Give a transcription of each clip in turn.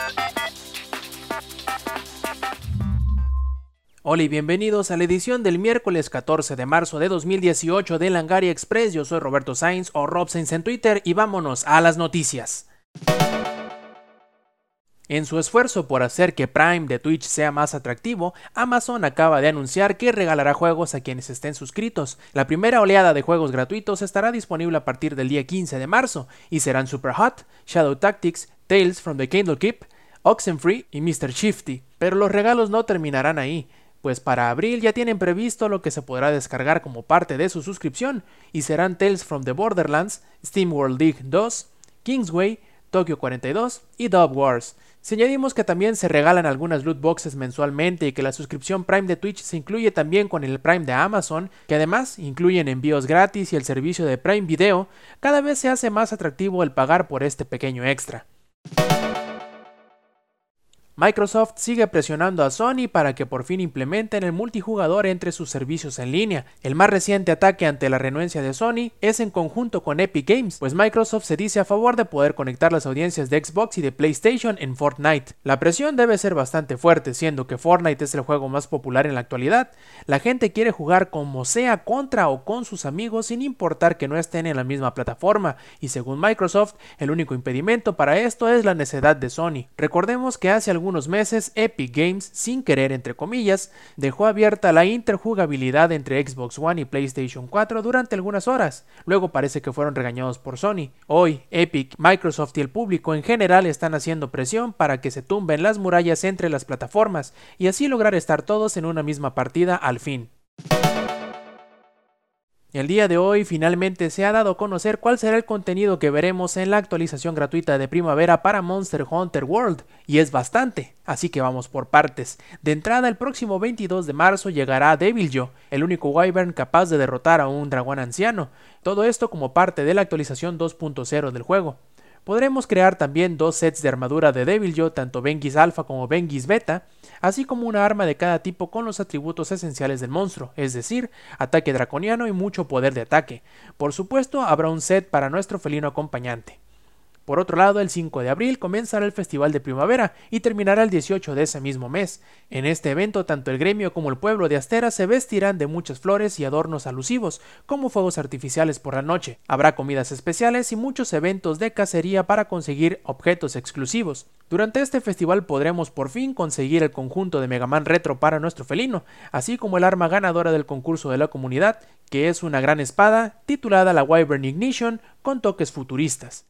Hola y bienvenidos a la edición del miércoles 14 de marzo de 2018 de Langaria Express. Yo soy Roberto Sainz o Rob Sainz en Twitter y vámonos a las noticias. En su esfuerzo por hacer que Prime de Twitch sea más atractivo, Amazon acaba de anunciar que regalará juegos a quienes estén suscritos. La primera oleada de juegos gratuitos estará disponible a partir del día 15 de marzo y serán Superhot, Shadow Tactics, Tales from the Candlekeep, Oxenfree y Mr. Shifty. Pero los regalos no terminarán ahí, pues para abril ya tienen previsto lo que se podrá descargar como parte de su suscripción y serán Tales from the Borderlands, SteamWorld Dig 2, Kingsway, Tokyo 42 y Dub Wars. Si añadimos que también se regalan algunas loot boxes mensualmente y que la suscripción Prime de Twitch se incluye también con el Prime de Amazon, que además incluyen envíos gratis y el servicio de Prime Video, cada vez se hace más atractivo el pagar por este pequeño extra. Microsoft sigue presionando a Sony para que por fin implementen el multijugador entre sus servicios en línea. El más reciente ataque ante la renuencia de Sony es en conjunto con Epic Games, pues Microsoft se dice a favor de poder conectar las audiencias de Xbox y de PlayStation en Fortnite. La presión debe ser bastante fuerte, siendo que Fortnite es el juego más popular en la actualidad. La gente quiere jugar como sea contra o con sus amigos sin importar que no estén en la misma plataforma, y según Microsoft, el único impedimento para esto es la necedad de Sony. Recordemos que hace algunos meses Epic Games, sin querer entre comillas, dejó abierta la interjugabilidad entre Xbox One y PlayStation 4 durante algunas horas. Luego parece que fueron regañados por Sony. Hoy Epic, Microsoft y el público en general están haciendo presión para que se tumben las murallas entre las plataformas y así lograr estar todos en una misma partida al fin. El día de hoy finalmente se ha dado a conocer cuál será el contenido que veremos en la actualización gratuita de primavera para Monster Hunter World, y es bastante, así que vamos por partes. De entrada, el próximo 22 de marzo llegará Deviljho, el único wyvern capaz de derrotar a un dragón anciano, todo esto como parte de la actualización 2.0 del juego. Podremos crear también dos sets de armadura de Deviljho, tanto Vengeance Alpha como Vengeance Beta, así como una arma de cada tipo con los atributos esenciales del monstruo, es decir, ataque draconiano y mucho poder de ataque. Por supuesto, habrá un set para nuestro felino acompañante. Por otro lado, el 5 de abril comenzará el Festival de Primavera y terminará el 18 de ese mismo mes. En este evento, tanto el gremio como el pueblo de Astera se vestirán de muchas flores y adornos alusivos, como fuegos artificiales por la noche. Habrá comidas especiales y muchos eventos de cacería para conseguir objetos exclusivos. Durante este festival podremos por fin conseguir el conjunto de Mega Man Retro para nuestro felino, así como el arma ganadora del concurso de la comunidad, que es una gran espada titulada la Wyvern Ignition con toques futuristas.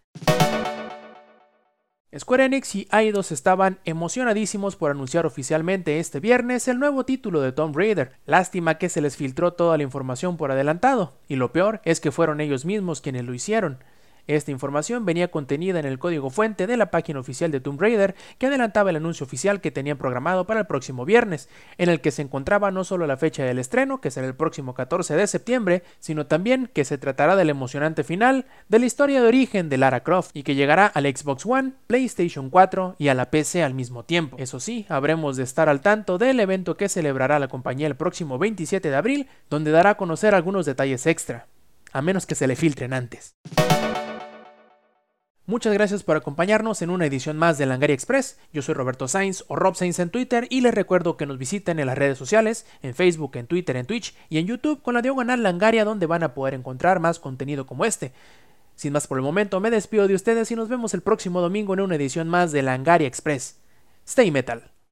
Square Enix y Eidos estaban emocionadísimos por anunciar oficialmente este viernes el nuevo título de Tomb Raider. Lástima que se les filtró toda la información por adelantado, y lo peor es que fueron ellos mismos quienes lo hicieron. Esta información venía contenida en el código fuente de la página oficial de Tomb Raider, que adelantaba el anuncio oficial que tenían programado para el próximo viernes, en el que se encontraba no solo la fecha del estreno, que será el próximo 14 de septiembre, sino también que se tratará del emocionante final de la historia de origen de Lara Croft, y que llegará al Xbox One, PlayStation 4 y a la PC al mismo tiempo. Eso sí, habremos de estar al tanto del evento que celebrará la compañía el próximo 27 de abril, donde dará a conocer algunos detalles extra, a menos que se le filtren antes. Muchas gracias por acompañarnos en una edición más de Langaria Express. Yo soy Roberto Sainz o Rob Sainz en Twitter y les recuerdo que nos visiten en las redes sociales, en Facebook, en Twitter, en Twitch y en YouTube con la diagonal Langaria, donde van a poder encontrar más contenido como este. Sin más por el momento, me despido de ustedes y nos vemos el próximo domingo en una edición más de Langaria Express. Stay Metal.